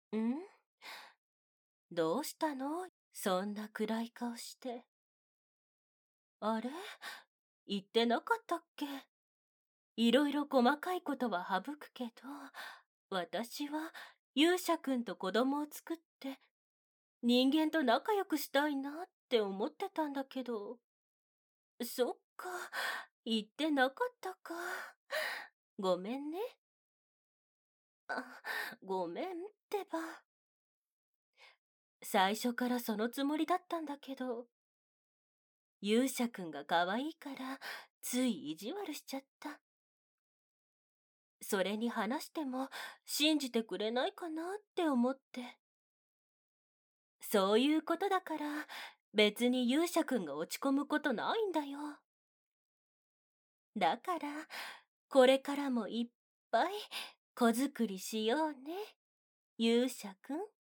ん？どうしたの？そんな暗い顔して。あれ？言ってなかったっけ？いろいろ細かいことは省くけど、私は勇者くんと子供を作って人間と仲良くしたいなって思ってたんだけど。そっか、言ってなかったか。ごめんね。あ、ごめんってば。最初からそのつもりだったんだけど、勇者くんが可愛いからつい意地悪しちゃった。それに話しても信じてくれないかなって思って。そういうことだから別に勇者くんが落ち込むことないんだよ。だからこれからもいっぱい子作りしようね、勇者くん。